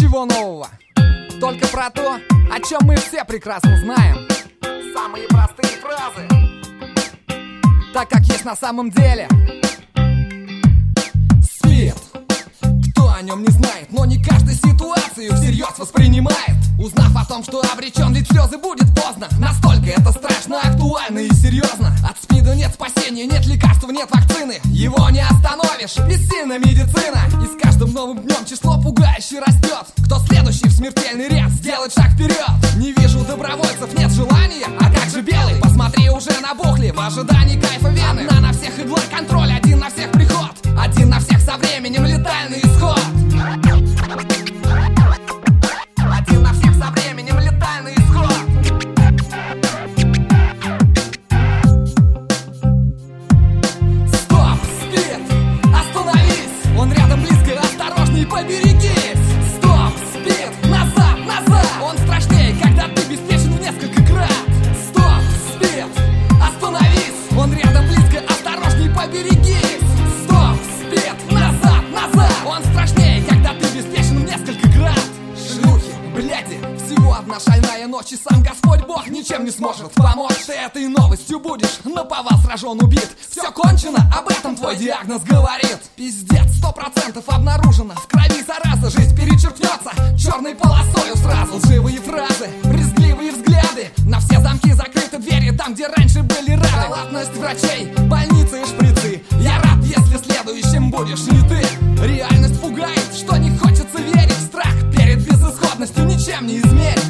Ничего нового, только про то, о чем мы все прекрасно знаем. Самые простые фразы, так как есть на самом деле. Спит. Кто о нем не знает, но не каждую ситуацию всерьез воспринимает. Узнав о том, что обречен, ведь слезы будет поздно. Настолько это страшно, актуально и серьезно. От СПИДа нет спасения, нет лекарств, нет вакцины. Его не остановишь, бессильна медицина. И с каждым новым днем число пугающе растет. Кто следующий в смертельный ряд сделает шаг вперед? Не вижу добровольцев, нет желания. А как же белый? Посмотри, уже набухли в ожидании кайфа вены. Одна на всех игла, контроль, один на всех приход. Один на всех со временем, летальный исход. Один на всех со временем, летальный исход. Стоп, спит, остановись. Он рядом близко, осторожней, поберегись. Стоп, спит, назад, назад. Он страшнее, когда ты беспечен в несколько крат. Стоп, спит, остановись. Он рядом близко, осторожней, поберегись. Стоп, спит, назад, назад. Он страшнее, когда ты беспечен в несколько крат. Шлюхи, бляди, всего одна шальная ночь, и сам Господь Бог ничем не сможет помочь. Ты этой новостью будешь наповал сражен, убит. Все кончено, об этом твой диагноз говорит. Пиздец, 100% обнаружено. В крови зараза, жизнь перечеркнется черной полосою сразу. Лживые фразы, брезгливые взгляды. На все замки закрыты двери, там, где раньше были рады. Халатность врачей, больницы и шприцы. Я рад, если следующим будешь не ты. Реальность пугает, что не хочется верить. Страх перед безысходностью ничем не измерить.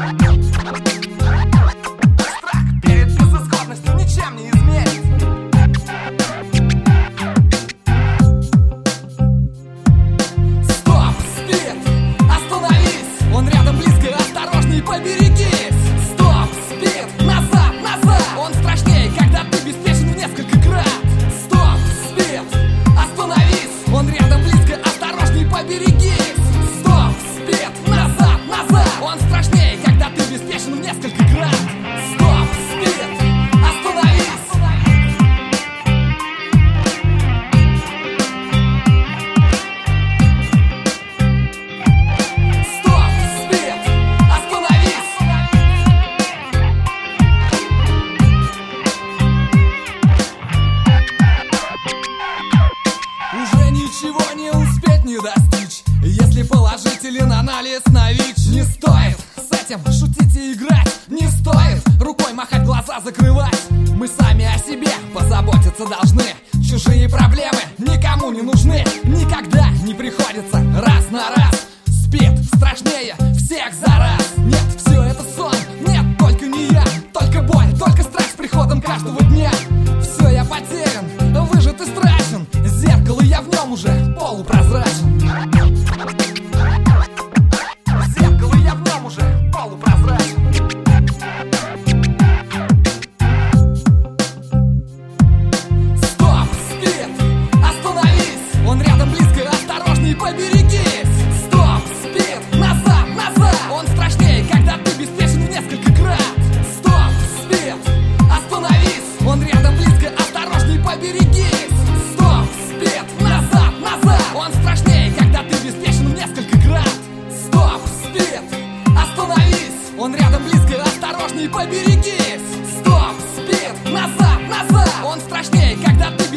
Страх перед безысходностью ничем не измерить. Стоп, спит, остановись. Он рядом близко, осторожней, поберегись. Стоп, спит, назад, назад. Он страшнее, когда ты беспечен в несколько крат. Стоп, спит, остановись. Он рядом близко, осторожней, поберегись. Стоп, спит, назад, назад. Он страшнее, когда ты беспечен в несколько крат. Стоп, спит, остановись. Стоп, спит, остановись. Уже ничего не успеть, не достичь, если положителен анализ на ВИЧ. Не стоит с этим шутить и играть. Не стоит рукой махать, глаза закрывать. Мы сами о себе позаботиться должны. Чужие проблемы никому не нужны. Никогда не приходится раз на раз. Спит страшнее всех за раз. Нет, все это сон, нет, только не я. Только боль, только страх с приходом каждого дня. Все, я потерян, выжат и страшен. Зеркало, я в нем уже полупрозрачен. Зеркало, я в нем уже полупрозрачен. Стоп, спит, остановись. Он рядом близко, осторожней, поберегись. Стоп, спит, назад, назад. Он страшнее, когда ты беспечен в несколько крат. Стоп, спит, остановись. Он рядом близко, осторожней, поберегись. Стоп, спит, назад, назад. Он страшнее, когда ты беспечен в несколько крат. Стоп, спит, остановись. Он рядом близко, осторожней, поберегись. Стоп, спит, назад, назад. Он страшнее, когда ты